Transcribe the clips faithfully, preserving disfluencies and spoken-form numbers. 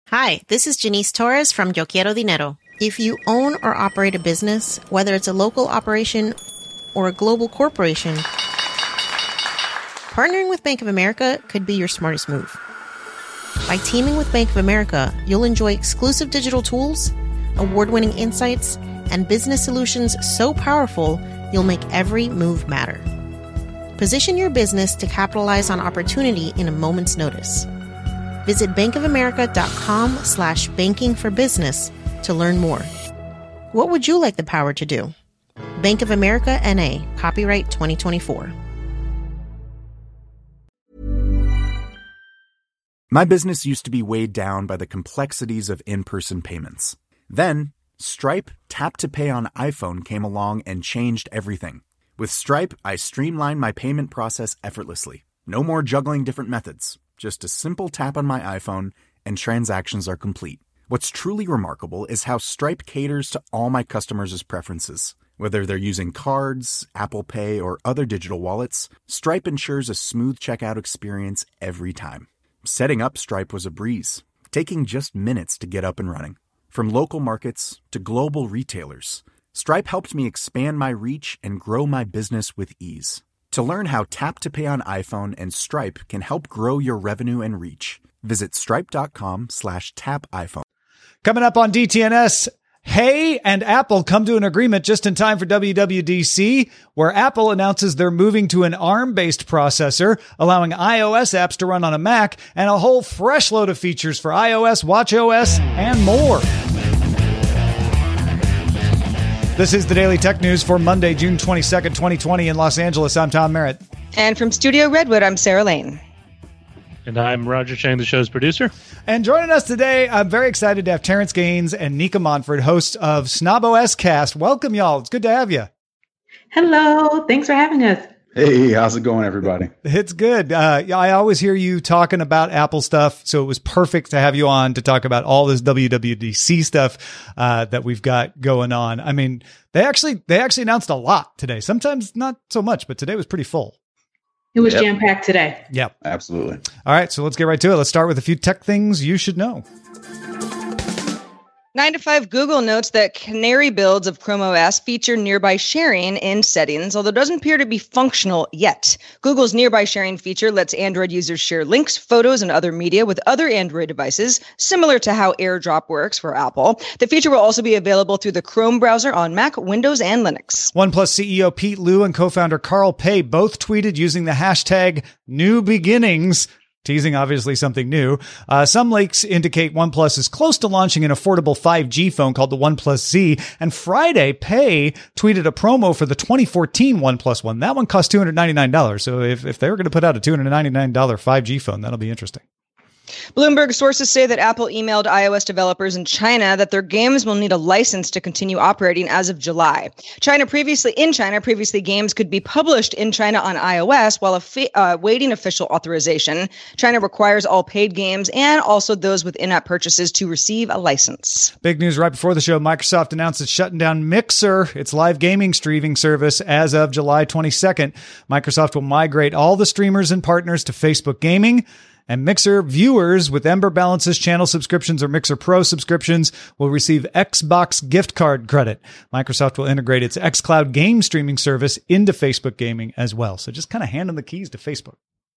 Hi, this is Janice Torres from Yo Quiero Dinero. If you own or operate a business, whether it's a local operation or a global corporation, partnering with Bank of America could be your smartest move. By teaming with Bank of America, you'll enjoy exclusive digital tools, award-winning insights, and business solutions so powerful, you'll make every move matter. Position your business to capitalize on opportunity in a moment's notice. Visit bankofamerica.com slash banking for business to learn more. What would you like the power to do? Bank of America N A, copyright twenty twenty-four. My business used to be weighed down by the complexities of in-person payments. Then, Stripe Tap to Pay on iPhone came along and changed everything. With Stripe, I streamlined my payment process effortlessly. No more juggling different methods. Just a simple tap on my iPhone and transactions are complete. What's truly remarkable is how Stripe caters to all my customers' preferences. Whether they're using cards, Apple Pay, or other digital wallets, Stripe ensures a smooth checkout experience every time. Setting up Stripe was a breeze, taking just minutes to get up and running. From local markets to global retailers, Stripe helped me expand my reach and grow my business with ease. To learn how Tap to Pay on iPhone and Stripe can help grow your revenue and reach, visit stripe.com slash tap iPhone. Coming up on D T N S, Hey and Apple come to an agreement just in time for W W D C, where Apple announces they're moving to an ARM-based processor, allowing iOS apps to run on a Mac, and a whole fresh load of features for iOS, watchOS, and more. This is the Daily Tech News for Monday, June twenty-second, twenty twenty in Los Angeles. I'm Tom Merritt. And from Studio Redwood, I'm Sarah Lane. And I'm Roger Chang, the show's producer. And joining us today, I'm very excited to have Terrence Gaines and Nika Montford, hosts of SnobOS Cast. Welcome, y'all. It's good to have you. Hello. Thanks for having us. Hey, how's it going, everybody? It's good. Uh, I always hear you talking about Apple stuff, so it was perfect to have you on to talk about all this W W D C stuff uh, that we've got going on. I mean, they actually they actually announced a lot today. Sometimes not so much, but today was pretty full. It was Yep. jam-packed today. Yeah, Absolutely. All right, so let's get right to it. Let's start with a few tech things you should know. nine to five Google notes that Canary builds of Chrome O S feature nearby sharing in settings, although it doesn't appear to be functional yet. Google's nearby sharing feature lets Android users share links, photos, and other media with other Android devices, similar to how AirDrop works for Apple. The feature will also be available through the Chrome browser on Mac, Windows, and Linux. OnePlus C E O Pete Liu and co-founder Carl Pei both tweeted using the hashtag New Beginnings, teasing obviously something new. Uh, some leaks indicate OnePlus is close to launching an affordable five G phone called the OnePlus Z. And Friday, Pei tweeted a promo for the twenty fourteen OnePlus One. That one cost two hundred ninety-nine dollars. So if, if they were going to put out a two hundred ninety-nine dollars five G phone, that'll be interesting. Bloomberg sources say that Apple emailed iOS developers in China that their games will need a license to continue operating as of July. China previously in China, previously games could be published in China on iOS while uh, awaiting official authorization. China requires all paid games and also those with in-app purchases to receive a license. Big news right before the show. Microsoft announced it's shutting down Mixer, its live gaming streaming service, as of July twenty-second. Microsoft will migrate all the streamers and partners to Facebook Gaming. And Mixer viewers with Ember Balances, channel subscriptions, or Mixer Pro subscriptions will receive Xbox gift card credit. Microsoft will integrate its xCloud game streaming service into Facebook Gaming as well. So just kind of handing the keys to Facebook.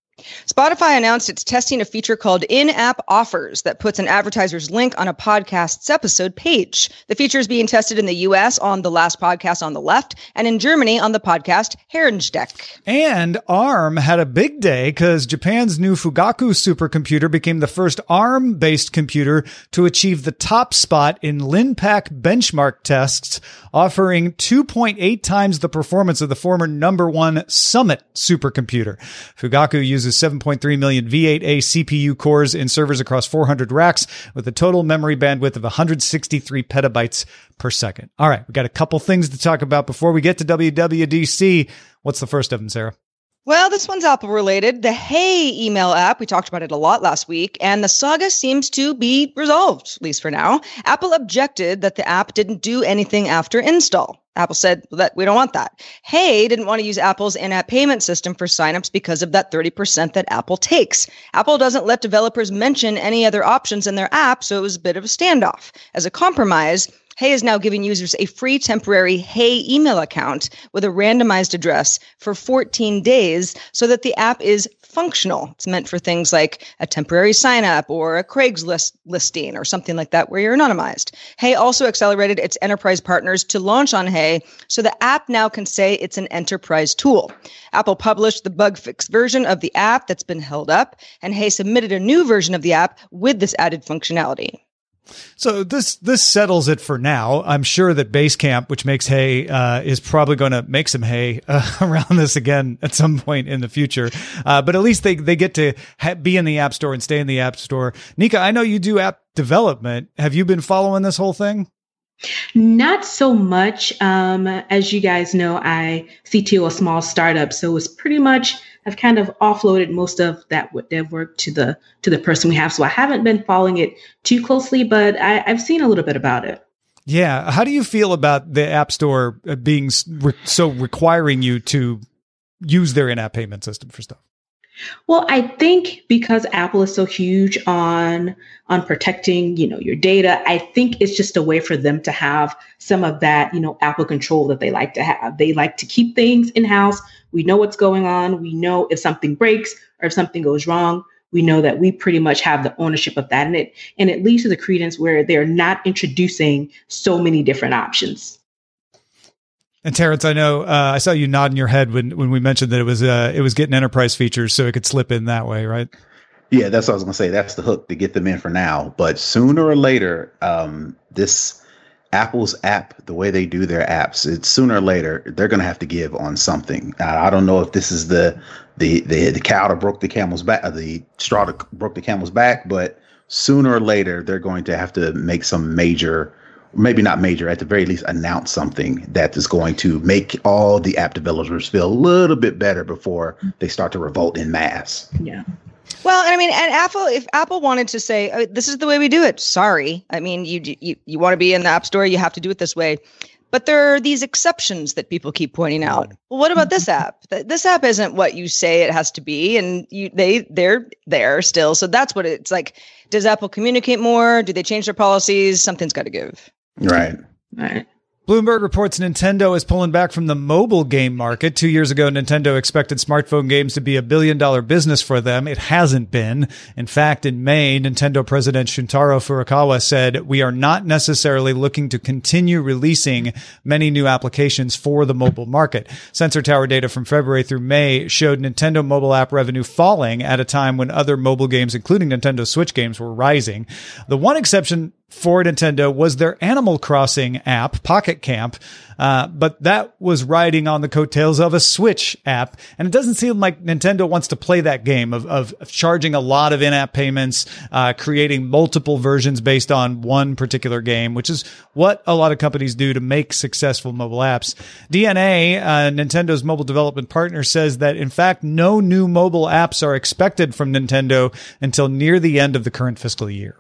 Spotify announced it's testing a feature called in-app offers that puts an advertiser's link on a podcast's episode page. The feature is being tested in the U S on The Last Podcast on the Left and in Germany on the podcast Herrensteck. And ARM had a big day because Japan's new Fugaku supercomputer became the first ARM-based computer to achieve the top spot in LinPack benchmark tests, offering two point eight times the performance of the former number one Summit supercomputer. Fugaku uses seven point three million V eight A C P U cores in servers across four hundred racks with a total memory bandwidth of one hundred sixty-three petabytes per second. All right, we got a couple things to talk about before we get to W W D C. What's the first of them, Sarah? Well, this one's Apple related. The Hey email app, we talked about it a lot last week, and the saga seems to be resolved, at least for now. Apple objected that the app didn't do anything after install. Apple said that we don't want that. Hey didn't want to use Apple's in-app payment system for signups because of that thirty percent that Apple takes. Apple doesn't let developers mention any other options in their app, so it was a bit of a standoff. As a compromise, Hey is now giving users a free temporary Hey email account with a randomized address for fourteen days so that the app is functional. It's meant for things like a temporary sign up or a Craigslist listing or something like that where you're anonymized. Hey also accelerated its enterprise partners to launch on Hey, so the app now can say it's an enterprise tool. Apple published the bug fix version of the app that's been held up, and Hey submitted a new version of the app with this added functionality. So this this settles it for now. I'm sure that Basecamp, which makes Hey, uh, is probably going to make some hay uh, around this again at some point in the future. Uh, but at least they they get to ha- be in the App Store and stay in the App Store. Nika, I know you do app development. Have you been following this whole thing? Not so much. Um, as you guys know, I C T O a small startup, so it's pretty much I've kind of offloaded most of that dev work to the to the person we have. So I haven't been following it too closely, but I, I've seen a little bit about it. Yeah. How do you feel about the App Store being re- so requiring you to use their in-app payment system for stuff? Well, I think because Apple is so huge on on protecting, you know, your data, I think it's just a way for them to have some of that, you know, Apple control that they like to have. They like to keep things in-house. We know what's going on. We know if something breaks or if something goes wrong. We know that we pretty much have the ownership of that. And it and it leads to the credence where they're not introducing so many different options. And Terrence, I know uh, I saw you nodding your head when, when we mentioned that it was uh, it was getting enterprise features, so it could slip in that way, right? Yeah, that's what I was going to say. That's the hook to get them in for now. But sooner or later, um, this Apple's app, the way they do their apps, it's sooner or later they're going to have to give on something. Now, I don't know if this is the the the the cow that broke the camel's back, uh, the straw that broke the camel's back, but sooner or later they're going to have to make some major. Maybe not major, at the very least, announce something that is going to make all the app developers feel a little bit better before they start to revolt in mass. Yeah. Well, and I mean, and Apple, if Apple wanted to say, oh, this is the way we do it, sorry. I mean, you, you, you want to be in the App Store, you have to do it this way. But there are these exceptions that people keep pointing out. Well, what about this app? This app isn't what you say it has to be, and you, they, they're there still. So that's what it's like. Does Apple communicate more? Do they change their policies? Something's got to give. Right. Right. Bloomberg reports Nintendo is pulling back from the mobile game market. Two years ago, Nintendo expected smartphone games to be a billion dollar business for them. It hasn't been. In fact, in May, Nintendo president Shuntaro Furukawa said, "We are not necessarily looking to continue releasing many new applications for the mobile market." Sensor Tower data from February through May showed Nintendo mobile app revenue falling at a time when other mobile games, including Nintendo Switch games, were rising. The one exception for Nintendo was their Animal Crossing app, Pocket Camp, uh, but that was riding on the coattails of a Switch app. And it doesn't seem like Nintendo wants to play that game of, of, of charging a lot of in-app payments, uh, creating multiple versions based on one particular game, which is what a lot of companies do to make successful mobile apps. D N A, uh, Nintendo's mobile development partner, says that, in fact, no new mobile apps are expected from Nintendo until near the end of the current fiscal year.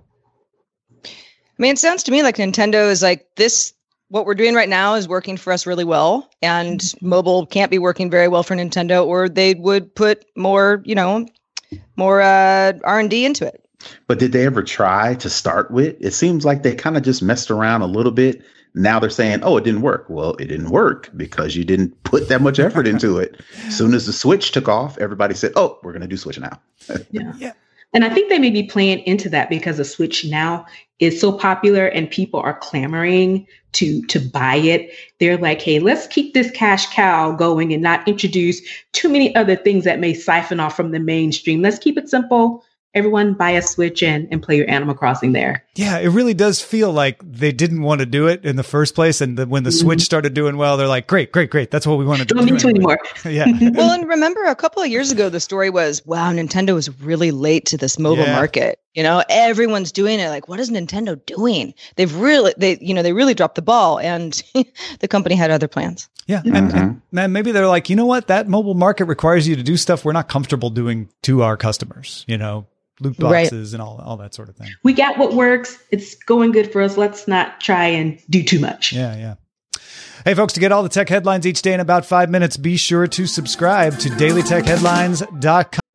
I mean, it sounds to me like Nintendo is like, this, what we're doing right now is working for us really well, and mobile can't be working very well for Nintendo, or they would put more, you know, more uh, R and D into it. But did they ever try to start with? It seems like they kind of just messed around a little bit. Now they're saying, oh, it didn't work. Well, it didn't work because you didn't put that much effort into it. As soon as the Switch took off, everybody said, oh, we're going to do Switch now. Yeah. Yeah. And I think they may be playing into that because the Switch now is so popular and people are clamoring to to buy it. They're like, hey, let's keep this cash cow going and not introduce too many other things that may siphon off from the mainstream. Let's keep it simple. Everyone buy a Switch and, and play your Animal Crossing there. Yeah, it really does feel like they didn't want to do it in the first place. And the, when the mm-hmm. Switch started doing well, they're like, great, great, great. That's what we wanted to Don't do. Don't need anyway. to anymore. Yeah. Well, and remember a couple of years ago, the story was, wow, Nintendo was really late to this mobile yeah. market. You know, everyone's doing it. Like, what is Nintendo doing? They've really, they, you know, they really dropped the ball, and the company had other plans. Yeah. Mm-hmm. And, and man, maybe they're like, you know what? That mobile market requires you to do stuff we're not comfortable doing to our customers, you know, loot boxes right. and all, all that sort of thing. We got what works. It's going good for us. Let's not try and do too much. Yeah. Yeah. Hey, folks, to get all the tech headlines each day in about five minutes, be sure to subscribe to daily tech headlines dot com.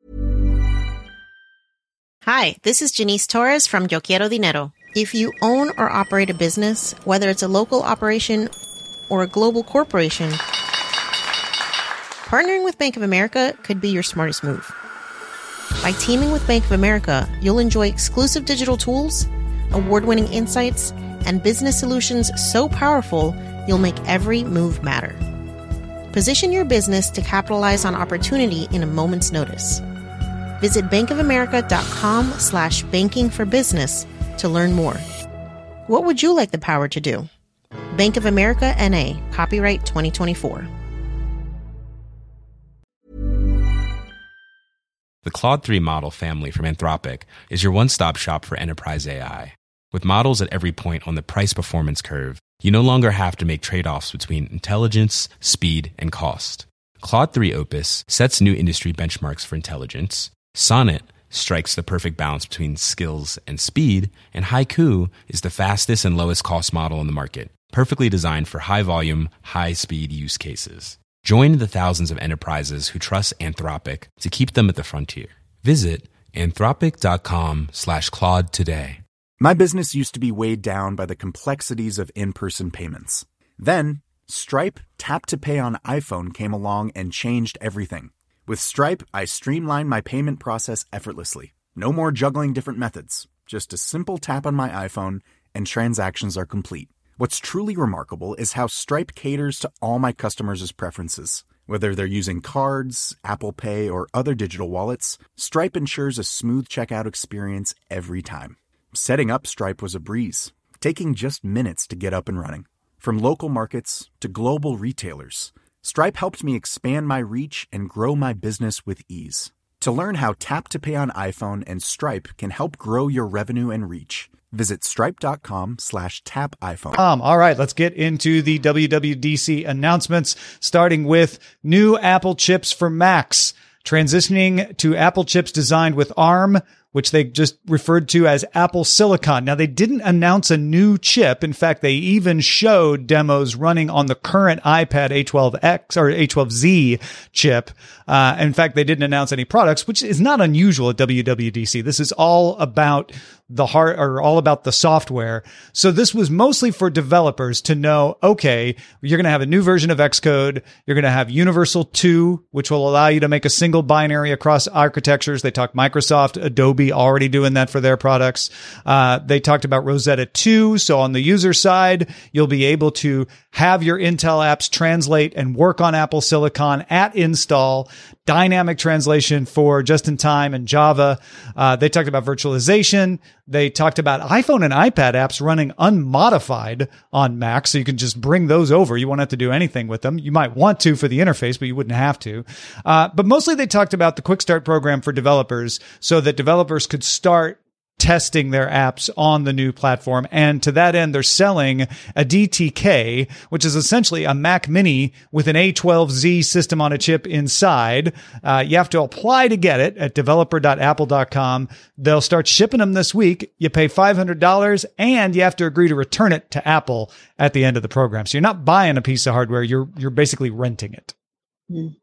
Hi, this is Janice Torres from Yo Quiero Dinero. If you own or operate a business, whether it's a local operation or a global corporation, partnering with Bank of America could be your smartest move. By teaming with Bank of America, you'll enjoy exclusive digital tools, award-winning insights, and business solutions so powerful you'll make every move matter. Position your business to capitalize on opportunity in a moment's notice. Visit bankofamerica.com slash banking for business to learn more. What would you like the power to do? Bank of America N A, copyright twenty twenty-four. The Claude three model family from Anthropic is your one-stop shop for enterprise A I. With models at every point on the price-performance curve, you no longer have to make trade-offs between intelligence, speed, and cost. Claude three Opus sets new industry benchmarks for intelligence. Sonnet strikes the perfect balance between skills and speed, and Haiku is the fastest and lowest cost model in the market, perfectly designed for high-volume, high-speed use cases. Join the thousands of enterprises who trust Anthropic to keep them at the frontier. Visit anthropic.com slash Claude today. My business used to be weighed down by the complexities of in-person payments. Then, Stripe Tap to Pay on iPhone came along and changed everything. With Stripe, I streamlined my payment process effortlessly. No more juggling different methods. Just a simple tap on my iPhone and transactions are complete. What's truly remarkable is how Stripe caters to all my customers' preferences. Whether they're using cards, Apple Pay, or other digital wallets, Stripe ensures a smooth checkout experience every time. Setting up Stripe was a breeze, taking just minutes to get up and running. From local markets to global retailers, Stripe helped me expand my reach and grow my business with ease. To learn how Tap to Pay on iPhone and Stripe can help grow your revenue and reach, visit stripe.com slash tap iPhone. Um, all right, let's get into the W W D C announcements, starting with new Apple chips for Macs, transitioning to Apple chips designed with ARM, which they just referred to as Apple Silicon. Now, they didn't announce a new chip. In fact, they even showed demos running on the current iPad A twelve X or A twelve Z chip. Uh, in fact, they didn't announce any products, which is not unusual at W W D C. This is all about the hard or all about the software. So this was mostly for developers to know, okay, you're going to have a new version of Xcode. You're going to have Universal two, which will allow you to make a single binary across architectures. They talked Microsoft, Adobe already doing that for their products. Uh, they talked about Rosetta two. So on the user side, you'll be able to have your Intel apps translate and work on Apple Silicon at install, dynamic translation for just-in-time and Java. Uh, they talked about virtualization. They talked about iPhone and iPad apps running unmodified on Mac, so you can just bring those over. You won't have to do anything with them. You might want to for the interface, but you wouldn't have to. Uh, but mostly they talked about the Quick Start program for developers so that developers could start testing their apps on the new platform. And to that end, they're selling a D T K, which is essentially a Mac Mini with an A twelve Z system on a chip inside. Uh, you have to apply to get it at developer dot apple dot com. They'll start shipping them this week. You pay five hundred dollars and you have to agree to return it to Apple at the end of the program. So you're not buying a piece of hardware. You're, you're basically renting it. Mm.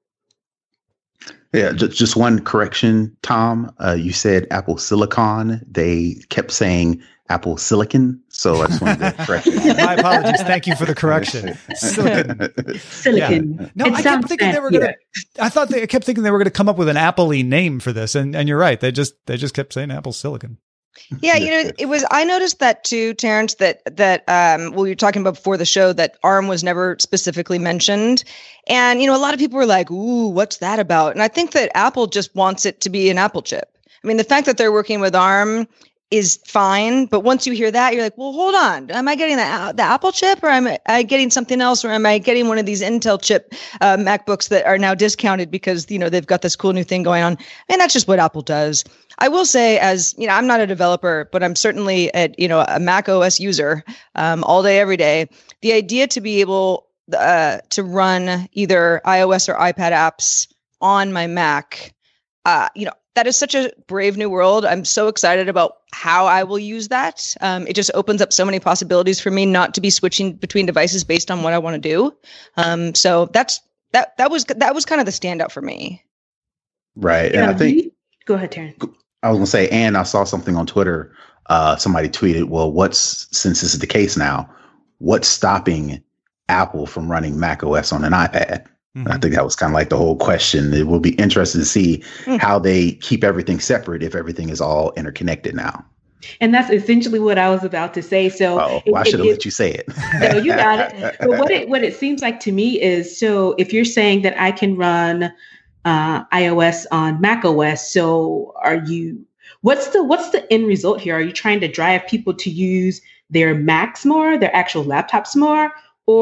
Yeah, just, just one correction, Tom. Uh, you said Apple Silicon. They kept saying Apple Silicon, so I just wanted to correct you. My apologies. Thank you for the correction. Silicon. Silicon. Yeah. No, it I kept thinking they were going to. I thought they I kept thinking they were going to come up with an Apple-y name for this, and and you're right. They just they just kept saying Apple Silicon. Yeah, you know, it was, I noticed that too, Terrence, that, that, um, well, you were talking about before the show that ARM was never specifically mentioned. And, you know, a lot of people were like, ooh, what's that about? And I think that Apple just wants it to be an Apple chip. I mean, the fact that they're working with ARM is fine. But once you hear that, you're like, well, hold on. Am I getting the, the Apple chip, or am I getting something else? Or am I getting one of these Intel chip uh, MacBooks that are now discounted because, you know, they've got this cool new thing going on? And that's just what Apple does. I will say, as you know, I'm not a developer, but I'm certainly a, you know, a Mac O S user um, all day, every day. The idea to be able uh, to run either iOS or iPad apps on my Mac, uh, you know, that is such a brave new world. I'm so excited about how I will use that. Um, it just opens up so many possibilities for me not to be switching between devices based on what I want to do. Um, so that's that. That was that was kind of the standout for me. Right, Yeah, and I think. you- Go ahead, Taryn. I was gonna say, and I saw something on Twitter. Uh, somebody tweeted, "Well, what's since this is the case now? What's stopping Apple from running Mac O S on an iPad?" Mm-hmm. I think that was kind of like the whole question. It will be interesting to see mm. how they keep everything separate if everything is all interconnected now. And that's essentially what I was about to say. So oh, well, I should have let you say it. No, you got it. But what it what it seems like to me is, so if you're saying that I can run uh, iOS on Mac O S, so are you? What's the what's the end result here? Are you trying to drive people to use their Macs more, their actual laptops more,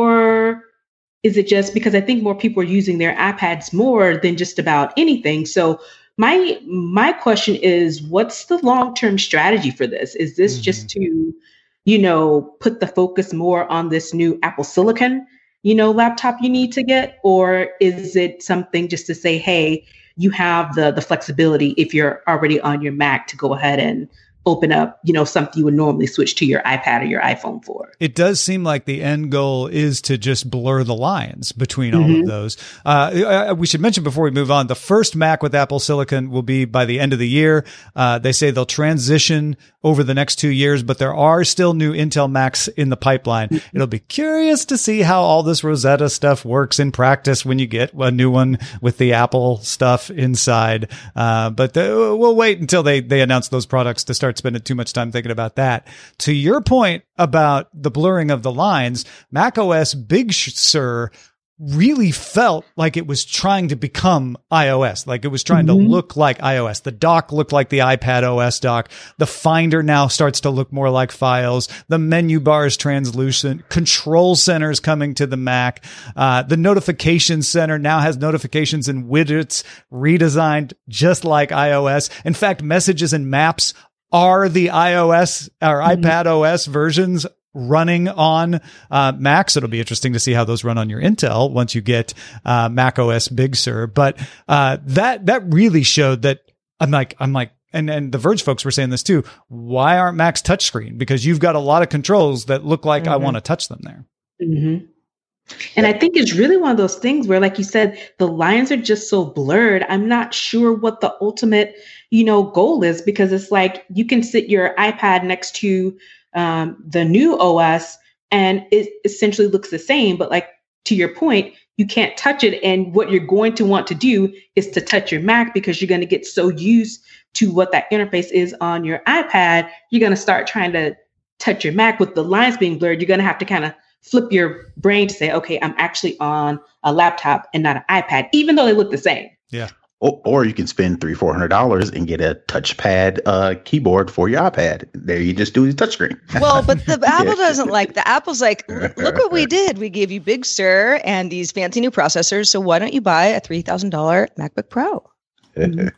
or is it just because I think more people are using their iPads more than just about anything? So my my question is, what's the long-term strategy for this? Is this mm-hmm. just to, you know, put the focus more on this new Apple Silicon, you know, laptop you need to get? Or is it something just to say, hey, you have the the flexibility if you're already on your Mac to go ahead and open up, you know, something you would normally switch to your iPad or your iPhone for? It does seem like the end goal is to just blur the lines between all mm-hmm. of those. Uh, we should mention before we move on, the first Mac with Apple Silicon will be by the end of the year. Uh, they say they'll transition over the next two years, but there are still new Intel Macs in the pipeline. Mm-hmm. It'll be curious to see how all this Rosetta stuff works in practice when you get a new one with the Apple stuff inside. Uh, but the, we'll wait until they, they announce those products to start spending too much time thinking about that. To your point about the blurring of the lines, macOS Big Sur really felt like it was trying to become iOS, like it was trying mm-hmm. to look like iOS. The dock looked like the iPad O S dock. The Finder now starts to look more like Files. The menu bar is translucent. Control Center's coming to the Mac. Uh, the Notification Center now has notifications and widgets redesigned just like iOS. In fact, Messages and Maps are the iOS or mm-hmm. iPad O S versions running on uh, Mac. So it'll be interesting to see how those run on your Intel once you get uh, Mac O S Big Sur. But uh, that that really showed that I'm like I'm like and and the Verge folks were saying this too. Why aren't Macs touchscreen? Because you've got a lot of controls that look like mm-hmm. I want to touch them there. Mm-hmm. And I think it's really one of those things where, like you said, the lines are just so blurred. I'm not sure what the ultimate, you know, goal is, because it's like you can sit your iPad next to um, the new O S and it essentially looks the same. But like, to your point, you can't touch it. And what you're going to want to do is to touch your Mac, because you're going to get so used to what that interface is on your iPad. You're going to start trying to touch your Mac with the lines being blurred. You're going to have to kind of flip your brain to say, okay, I'm actually on a laptop and not an iPad, even though they look the same. Yeah. Or, or you can spend three, four hundred dollars and get a touchpad uh, keyboard for your iPad. There, you just do the touchscreen. Well, but the Apple doesn't like the Apple's like, look what we did. We gave you Big Sur and these fancy new processors. So why don't you buy a three thousand dollars MacBook Pro? Mm-hmm.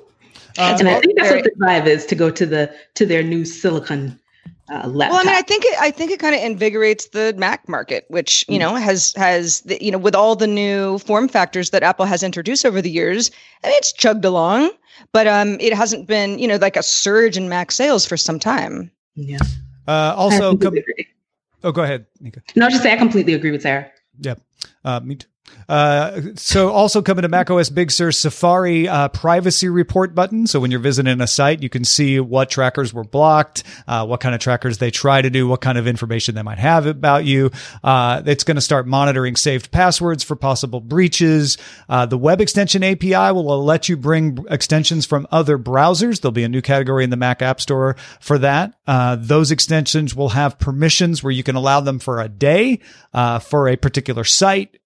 uh, and I think that's very, what the drive is, to go to the to their new silicon. Uh, well, I mean, I think it, I think it kind of invigorates the Mac market, which, you know, has has the, you know, with all the new form factors that Apple has introduced over the years. I mean, it's chugged along, but um, it hasn't been, you know, like a surge in Mac sales for some time. Yeah. Uh, also, com- oh, go ahead, Nika. No, just say I completely agree with Sarah. Yep. Uh, me too. Uh, so also coming to macOS Big Sur, Safari uh, privacy report button. So when you're visiting a site, you can see what trackers were blocked, uh, what kind of trackers they try to do, what kind of information they might have about you. Uh, it's going to start monitoring saved passwords for possible breaches. Uh, the web extension A P I will let you bring extensions from other browsers. There'll be a new category in the Mac App Store for that. Uh, those extensions will have permissions where you can allow them for a day, uh, for a particular site, or for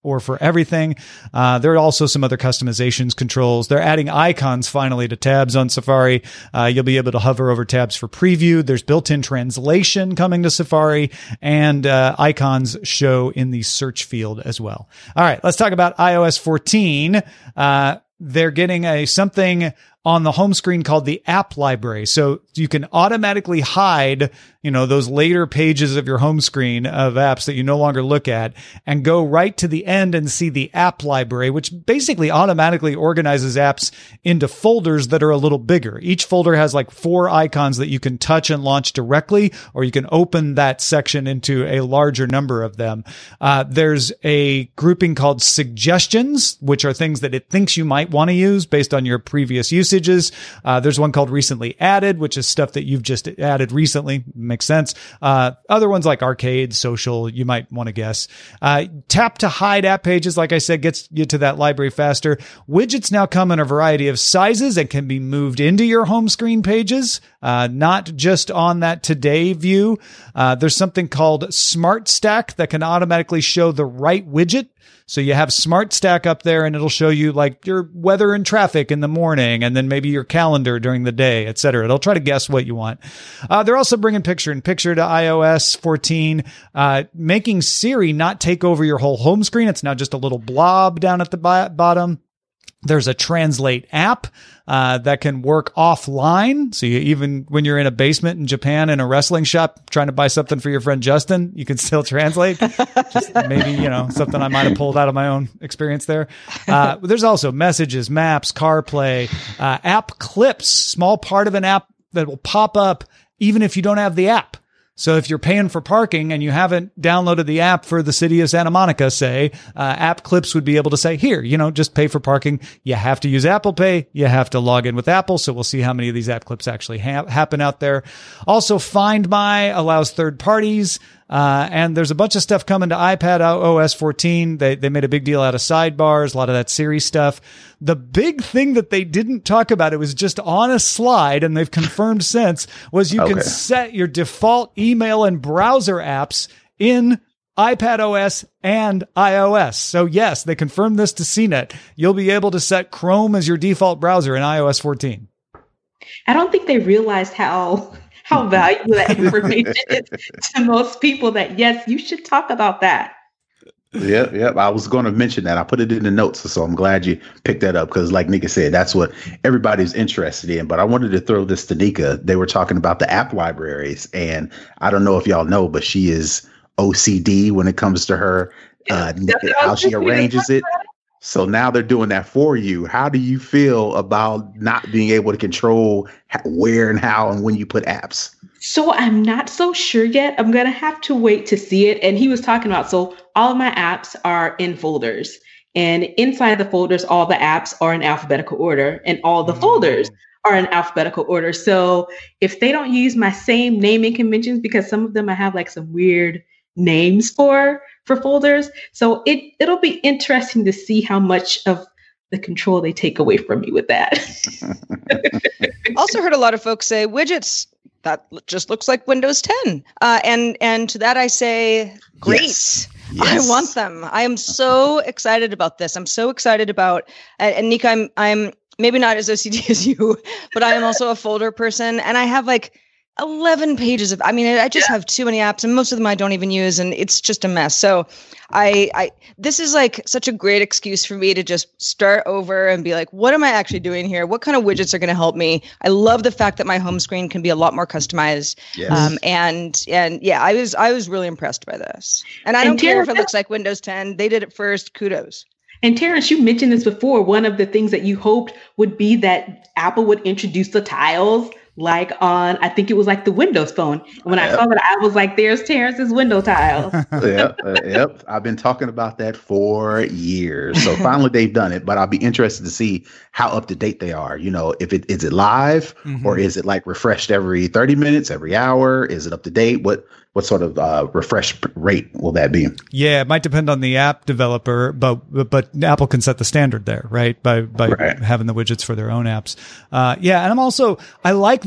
everything. Uh, there are also some other customizations controls. They're adding icons finally to tabs on Safari. Uh, you'll be able to hover over tabs for preview. There's built-in translation coming to Safari, and uh, icons show in the search field as well. All right, let's talk about i O S fourteen. Uh, they're getting a something on the home screen called the app library. So you can automatically hide, you know, those later pages of your home screen of apps that you no longer look at and go right to the end and see the app library, which basically automatically organizes apps into folders that are a little bigger. Each folder has like four icons that you can touch and launch directly, or you can open that section into a larger number of them. Uh, there's a grouping called suggestions, which are things that it thinks you might want to use based on your previous use. Usages. Uh, there's one called recently added, which is stuff that you've just added recently. Makes sense. Uh, other ones like arcade, social, you might want to guess. Uh, tap to hide app pages, like I said, gets you to that library faster. Widgets now come in a variety of sizes and can be moved into your home screen pages, uh, not just on that today view. Uh, there's something called Smart Stack that can automatically show the right widget. So you have Smart Stack up there and it'll show you like your weather and traffic in the morning and then maybe your calendar during the day, et cetera. It'll try to guess what you want. Uh, they're also bringing picture in picture to i O S fourteen, uh, making Siri not take over your whole home screen. It's now just a little blob down at the b- bottom. There's a translate app uh, that can work offline. So you, even when you're in a basement in Japan in a wrestling shop trying to buy something for your friend Justin, you can still translate. Just maybe, you know, something I might have pulled out of my own experience there. Uh, there's also messages, maps, CarPlay, uh, app clips, small part of an app that will pop up even if you don't have the app. So if you're paying for parking and you haven't downloaded the app for the city of Santa Monica, say, uh, App Clips would be able to say, here, you know, just pay for parking. You have to use Apple Pay. You have to log in with Apple. So we'll see how many of these App Clips actually ha- happen out there. Also, Find My allows third parties. Uh, and there's a bunch of stuff coming to iPad O S fourteen. They, they made a big deal out of sidebars, a lot of that Siri stuff. The big thing that they didn't talk about, it was just on a slide and they've confirmed since, was you okay. can set your default email and browser apps in iPad O S and iOS. So yes, they confirmed this to C net. You'll be able to set Chrome as your default browser in i O S fourteen. I don't think they realized how how valuable that information is to most people that, yes, you should talk about that. Yep, yep. I was going to mention that. I put it in the notes, so I'm glad you picked that up because, like Nika said, that's what everybody's interested in. But I wanted to throw this to Nika. They were talking about the app libraries, and I don't know if y'all know, but she is O C D when it comes to her, uh, how she arranges it. So now they're doing that for you. How do you feel about not being able to control where and how and when you put apps? So I'm not so sure yet. I'm going to have to wait to see it. And he was talking about, so all of my apps are in folders, and inside the folders, all the apps are in alphabetical order and all the mm. folders are in alphabetical order. So if they don't use my same naming conventions, because some of them I have like some weird names for, for folders. So it, it'll be interesting to see how much of the control they take away from me with that. Also heard a lot of folks say widgets, that just looks like Windows ten. Uh, and, and to that I say, great. Yes. Yes. I want them. I am so excited about this. I'm so excited about, and, and Nika, I'm, I'm maybe not as O C D as you, but I am also a folder person. And I have like eleven pages of, I mean, I just yeah. have too many apps and most of them I don't even use and it's just a mess. So I, I, this is like such a great excuse for me to just start over and be like, what am I actually doing here? What kind of widgets are going to help me? I love the fact that my home screen can be a lot more customized. Yes. Um, and, and yeah, I was, I was really impressed by this. And I and don't Terrence, care if it looks like Windows ten. They did it first. Kudos. And Terrence, you mentioned this before. One of the things that you hoped would be that Apple would introduce the tiles like on, I think it was like the Windows Phone. And when yep. I saw that, I was like, there's Terrence's window tiles. yep, uh, yep. I've been talking about that for years. So finally they've done it, but I'll be interested to see how up to date they are. You know, if it is it live mm-hmm. or is it like refreshed every thirty minutes, every hour? Is it up to date? What what sort of uh, refresh rate will that be? Yeah, it might depend on the app developer, but but Apple can set the standard there, right? By by right. having the widgets for their own apps. Uh, yeah, and I'm also I like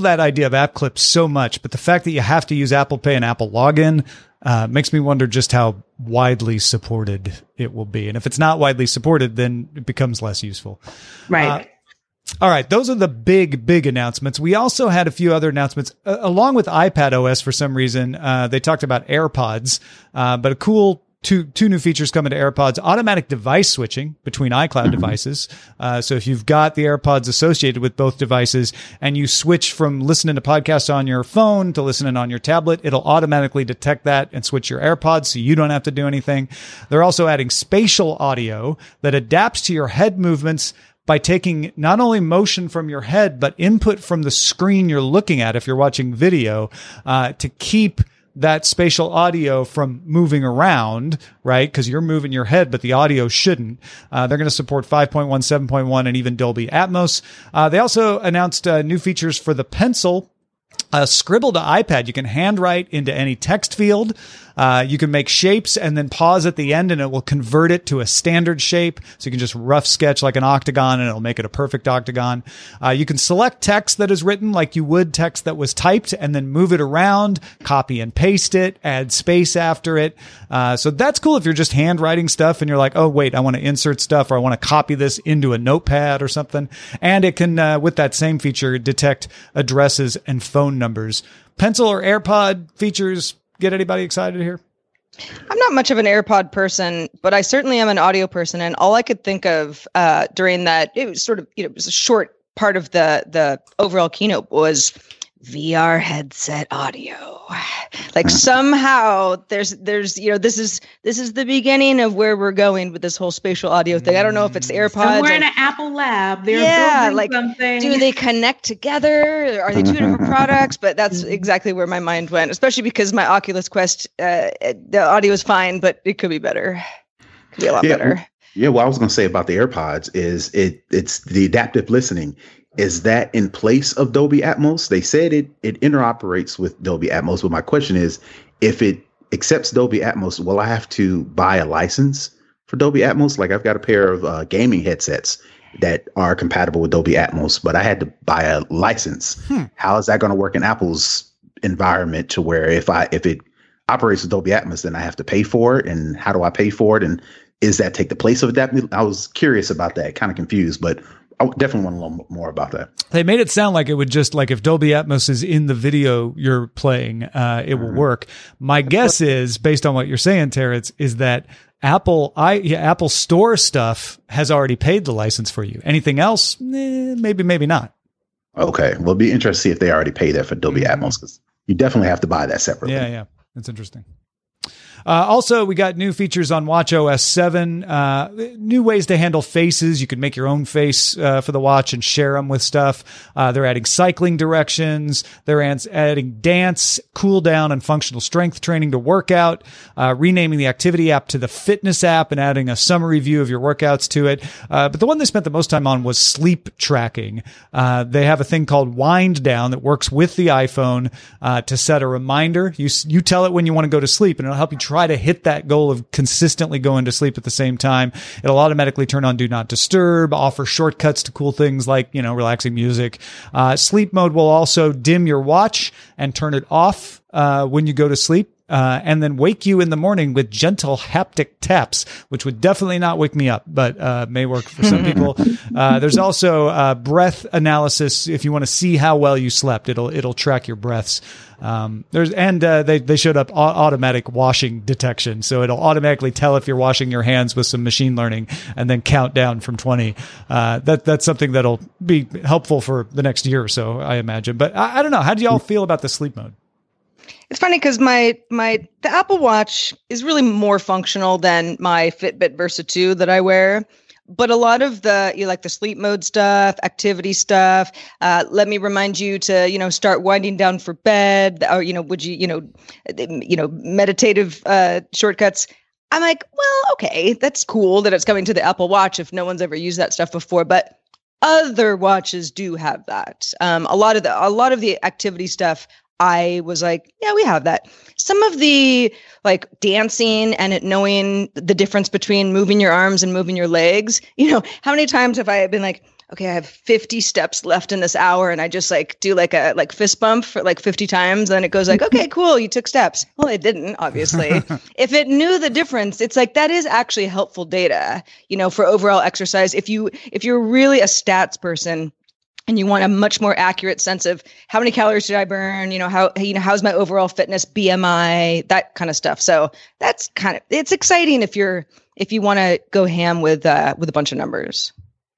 that idea of app clips so much, but the fact that you have to use Apple Pay and Apple Login uh, makes me wonder just how widely supported it will be. And if it's not widely supported, then it becomes less useful. Right. Uh, all right. Those are the big, big announcements. We also had a few other announcements uh, along with iPadOS. For some reason, uh, they talked about AirPods, uh, but a cool Two two new features coming to AirPods: automatic device switching between iCloud devices. Uh, so if you've got the AirPods associated with both devices and you switch from listening to podcasts on your phone to listening on your tablet, it'll automatically detect that and switch your AirPods so you don't have to do anything. They're also adding spatial audio that adapts to your head movements by taking not only motion from your head, but input from the screen you're looking at if you're watching video, uh, to keep that spatial audio from moving around, right? Because you're moving your head, but the audio shouldn't. Uh, they're going to support five point one, seven point one, and even Dolby Atmos. Uh, they also announced uh, new features for the Pencil. Uh, Scribble to iPad. You can handwrite into any text field. Uh, you can make shapes and then pause at the end and it will convert it to a standard shape. So you can just rough sketch like an octagon and it'll make it a perfect octagon. Uh, you can select text that is written like you would text that was typed and then move it around, copy and paste it, add space after it. Uh, so that's cool if you're just handwriting stuff and you're like, oh, wait, I want to insert stuff or I want to copy this into a notepad or something. And it can, uh, with that same feature, detect addresses and phone numbers. Pencil or AirPod features get anybody excited here? I'm not much of an AirPod person, but I certainly am an audio person. And all I could think of uh, during that, it was sort of, you know, it was a short part of the the overall keynote was V R headset audio. Like somehow there's there's you know this is this is the beginning of where we're going with this whole spatial audio thing. I don't know if it's AirPods. Somewhere or, in an Apple lab, they're yeah, building like something. Do they connect together? Are they two different products? But that's exactly where my mind went, especially because my Oculus Quest, uh, the audio is fine, but it could be better. Could be a lot yeah, better. Yeah, what I was going to say about the AirPods is it it's the adaptive listening. Is that in place of Dolby Atmos? They said it it interoperates with Dolby Atmos, but my question is, if it accepts Dolby Atmos, will I have to buy a license for Dolby Atmos? Like I've got a pair of uh, gaming headsets that are compatible with Dolby Atmos, but I had to buy a license. Hmm. How is that going to work in Apple's environment to where if I if it operates with Dolby Atmos, then I have to pay for it? And how do I pay for it? And is that take the place of adaptive? I was curious about that, kind of confused, but I definitely want to learn more about that. They made it sound like it would just like if Dolby Atmos is in the video you're playing, uh, it will work. My guess is, based on what you're saying, Terrence, is that Apple, I yeah, Apple Store stuff has already paid the license for you. Anything else? Eh, maybe, maybe not. Okay, well, it'll be interesting to see if they already pay that for Dolby Atmos, because you definitely have to buy that separately. Yeah, yeah, that's interesting. Uh, also, we got new features on watchOS seven, uh, new ways to handle faces. You can make your own face uh, for the watch and share them with stuff. Uh, they're adding cycling directions. They're adding dance, cool down, and functional strength training to workout, uh, renaming the activity app to the fitness app and adding a summary view of your workouts to it. Uh, but the one they spent the most time on was sleep tracking. Uh, they have a thing called Wind Down that works with the iPhone uh, to set a reminder. You, you tell it when you want to go to sleep, and it'll help you try try to hit that goal of consistently going to sleep at the same time. It'll automatically turn on Do Not Disturb, offer shortcuts to cool things like, you know, relaxing music. Uh, sleep mode will also dim your watch and turn it off uh, when you go to sleep. Uh, and then wake you in the morning with gentle haptic taps, which would definitely not wake me up, but uh, may work for some people. Uh, there's also uh, breath analysis. If you want to see how well you slept, it'll it'll track your breaths. Um, there's and uh, they they showed up a- automatic washing detection, so it'll automatically tell if you're washing your hands with some machine learning, and then count down from twenty. Uh, that that's something that'll be helpful for the next year or so, I imagine. But I, I don't know. How do y'all feel about the sleep mode? It's funny because my my the Apple Watch is really more functional than my Fitbit Versa two that I wear. But a lot of the, you know, like the sleep mode stuff, activity stuff, uh, let me remind you to, you know, start winding down for bed, or, you know, would you, you know, you know, meditative uh, shortcuts. I'm like, well, okay, that's cool that it's coming to the Apple Watch if no one's ever used that stuff before, but other watches do have that. Um, a lot of the a lot of the activity stuff, I was like, yeah, we have that. Some of the like dancing and it knowing the difference between moving your arms and moving your legs. You know, how many times have I been like, okay, I have fifty steps left in this hour, and I just like do like a like fist bump for like fifty times, and it goes like, okay, cool, you took steps. Well, it didn't, obviously. If it knew the difference, it's like that is actually helpful data, you know, for overall exercise. If you if you're really a stats person and you want a much more accurate sense of how many calories did I burn, you know, how you know how's my overall fitness, B M I, that kind of stuff. So that's kind of it's exciting if you're if you want to go ham with uh, with a bunch of numbers.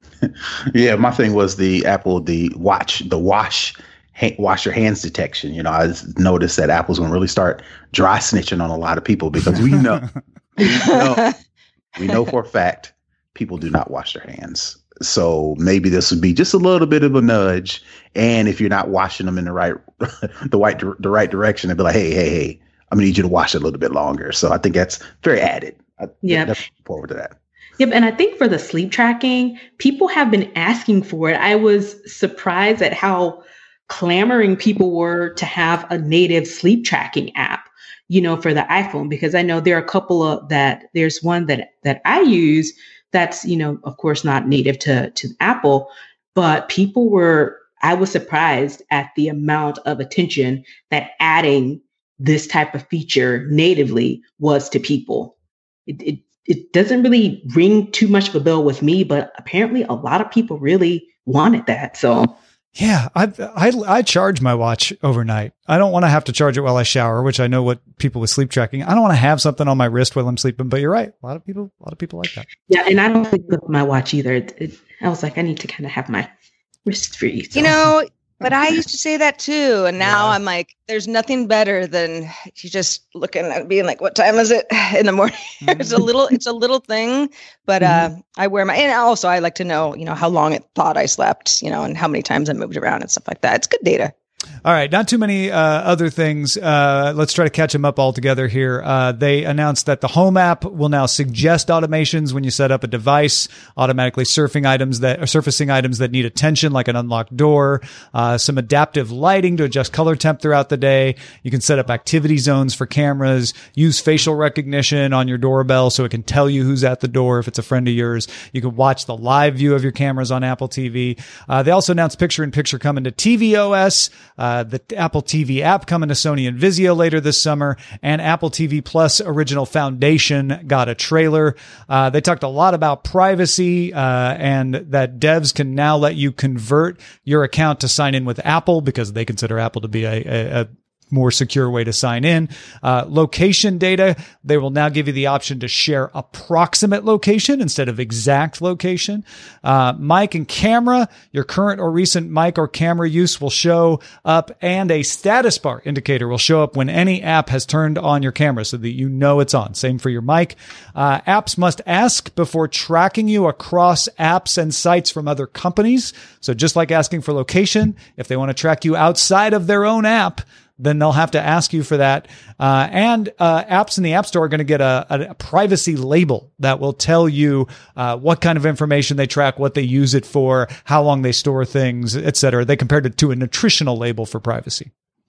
Yeah, my thing was the Apple, the watch, the wash, ha- wash your hands detection. You know, I noticed that Apple's going to really start dry snitching on a lot of people because we know, we know, we know for a fact people do not wash their hands. So maybe this would be just a little bit of a nudge. And if you're not washing them in the right, the right, the right direction, they'd be like, hey, hey, hey, I'm gonna need you to wash it a little bit longer. So I think that's very added. I, yeah, look forward to that. Yep. And I think for the sleep tracking, people have been asking for it. I was surprised at how clamoring people were to have a native sleep tracking app, you know, for the iPhone, because I know there are a couple of that. There's one that that I use that's, you know, of course, not native to, to Apple, but people were, I was surprised at the amount of attention that adding this type of feature natively was to people. It, it It doesn't really ring too much of a bell with me, but apparently a lot of people really wanted that. So, yeah, I, I, I charge my watch overnight. I don't want to have to charge it while I shower, which I know what people with sleep tracking. I don't want to have something on my wrist while I'm sleeping, but you're right. A lot of people, a lot of people like that. Yeah. And I don't sleep with my watch either. It, it, I was like, I need to kind of have my wrist free. So. You know, but I used to say that too. And now Yeah. I'm like, there's nothing better than you just looking at being like, what time is it in the morning? It's a little, it's a little thing, but uh, I wear my, and also I like to know, you know, how long it thought I slept, you know, and how many times I moved around and stuff like that. It's good data. All right, not too many uh, other things. Uh, let's try to catch them up all together here. Uh, they announced that the Home app will now suggest automations when you set up a device, automatically surfing items that or surfacing items that need attention, like an unlocked door. Uh, some adaptive lighting to adjust color temp throughout the day. You can set up activity zones for cameras. Use facial recognition on your doorbell so it can tell you who's at the door if it's a friend of yours. You can watch the live view of your cameras on Apple T V. Uh, they also announced picture-in-picture coming to tvOS. Uh, the Apple T V app coming to Sony and Vizio later this summer, and Apple T V Plus Original Foundation got a trailer. Uh, they talked a lot about privacy, uh, and that devs can now let you convert your account to sign in with Apple because they consider Apple to be a, a, a more secure way to sign in. Uh, location data, they will now give you the option to share approximate location instead of exact location. Uh, mic and camera, your current or recent mic or camera use will show up, and a status bar indicator will show up when any app has turned on your camera so that you know it's on. Same for your mic. Uh, apps must ask before tracking you across apps and sites from other companies. So just like asking for location, if they want to track you outside of their own app, then they'll have to ask you for that. Uh, and uh, apps in the App Store are going to get a, a, a privacy label that will tell you uh, what kind of information they track, what they use it for, how long they store things, et cetera. They compared it to a nutritional label for privacy.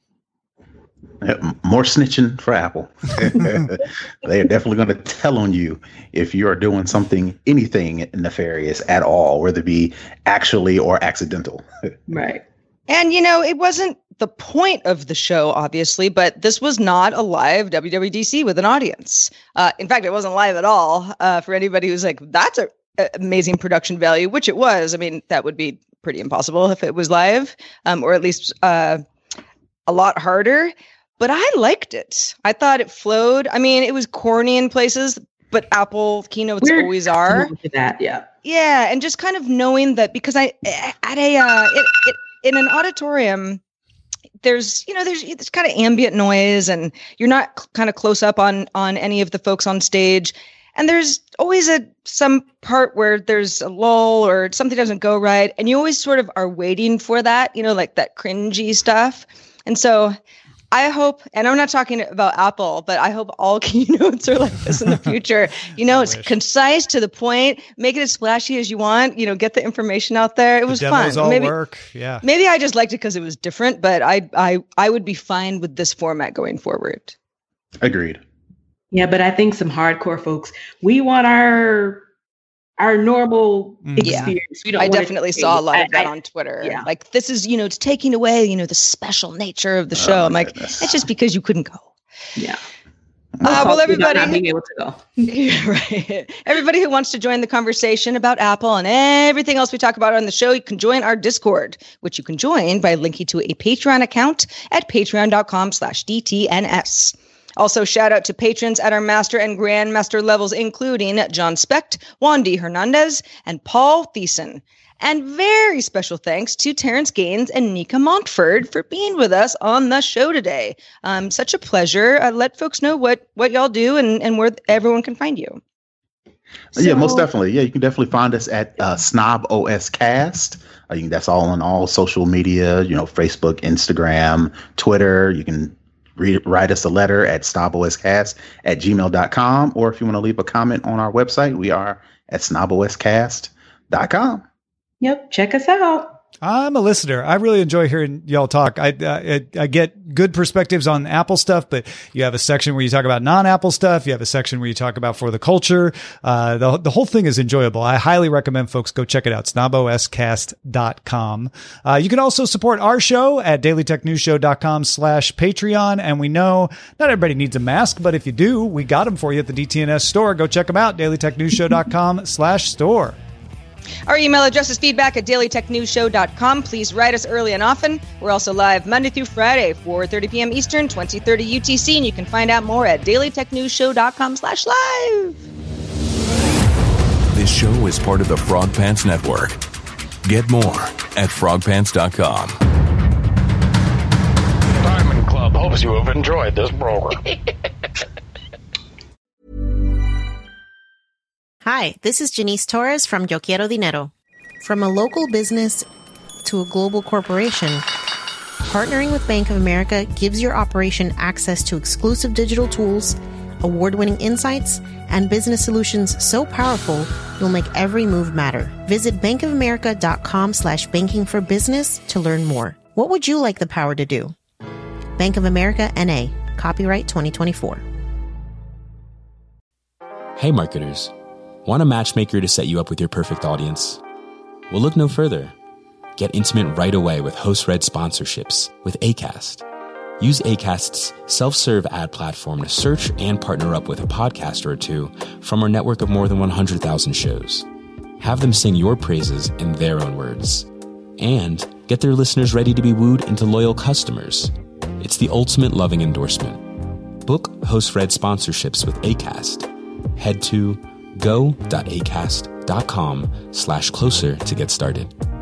More snitching for Apple. They are definitely going to tell on you if you are doing something, anything nefarious at all, whether it be actually or accidental. Right. And, you know, it wasn't the point of the show, obviously, but this was not a live W W D C with an audience. Uh, in fact, it wasn't live at all. Uh, for anybody who's like, that's a, a amazing production value, which it was. I mean, that would be pretty impossible if it was live, um, or at least uh, a lot harder. But I liked it. I thought it flowed. I mean, it was corny in places, but Apple keynotes We're always are. That, yeah. Yeah, and just kind of knowing that because I at a uh, it, it, in an auditorium, there's you know there's it's kind of ambient noise, and you're not c- kind of close up on on any of the folks on stage, and there's always a some part where there's a lull or something doesn't go right, and you always sort of are waiting for that, you know, like that cringy stuff, and so. I hope, and I'm not talking about Apple, but I hope all keynotes are like this in the future. You know, it's concise, to the point, make it as splashy as you want, you know, get the information out there. It The was demos fun. all Maybe, work. Yeah. maybe I just liked it because it was different, but I, I, I would be fine with this format going forward. Agreed. Yeah, but I think some hardcore folks, we want our our normal Mm. experience. We don't I want it definitely to saw a change. lot of I- that I- on Twitter. yeah. Like, this is, you know, it's taking away, you know, the special nature of the show. Oh, I'm my like, goodness. it's just because you couldn't go. Yeah. Uh, well, everybody, not being able to go. Yeah, right. Everybody who wants to join the conversation about Apple and everything else we talk about on the show, you can join our Discord, which you can join by linking to a Patreon account at patreon.com slash DTNS. Also, shout out to patrons at our master and grandmaster levels, including John Specht, Juan D. Hernandez, and Paul Thiessen. And very special thanks to Terrence Gaines and Nika Montford for being with us on the show today. Um, such a pleasure. Uh, let folks know what, what y'all do and, and where everyone can find you. yeah, So- most definitely. Yeah, you can definitely find us at uh, Snob O S Cast. Uh, you can, that's all on all social media, you know, Facebook, Instagram, Twitter. You can read, write us a letter at snoboscast at gmail dot com. Or if you want to leave a comment on our website, we are at snoboscast dot com. Yep. Check us out. I'm a listener. I really enjoy hearing y'all talk. I, I I get good perspectives on Apple stuff, but you have a section where you talk about non-Apple stuff. You have a section where you talk about for the culture. Uh, the the whole thing is enjoyable. I highly recommend folks go check it out. snob o s cast dot com. Uh, you can also support our show at daily tech news show dot com slash Patreon. And we know not everybody needs a mask, but if you do, we got them for you at the D T N S store. Go check them out. daily tech news show dot com slash store. Our email address is feedback at daily tech news show dot com. Please write us early and often. We're also live Monday through Friday, four thirty p.m. Eastern, twenty thirty U T C, and you can find out more at daily tech news show dot com slash live. This show is part of the Frog Pants Network. Get more at frog pants dot com. Diamond Club hopes you have enjoyed this program. Hi, this is Janice Torres from Yo Quiero Dinero. From a local business to a global corporation, partnering with Bank of America gives your operation access to exclusive digital tools, award-winning insights, and business solutions so powerful you'll make every move matter. Visit bankofamerica.com slash banking for business to learn more. What would you like the power to do? Bank of America N A. Copyright twenty twenty-four. Hey marketers, want a matchmaker to set you up with your perfect audience? Well, look no further. Get intimate right away with host-read sponsorships with Acast. Use Acast's self-serve ad platform to search and partner up with a podcaster or two from our network of more than one hundred thousand shows. Have them sing your praises in their own words. And get their listeners ready to be wooed into loyal customers. It's the ultimate loving endorsement. Book host-read sponsorships with Acast. Head to go.acast.com slash closer to get started.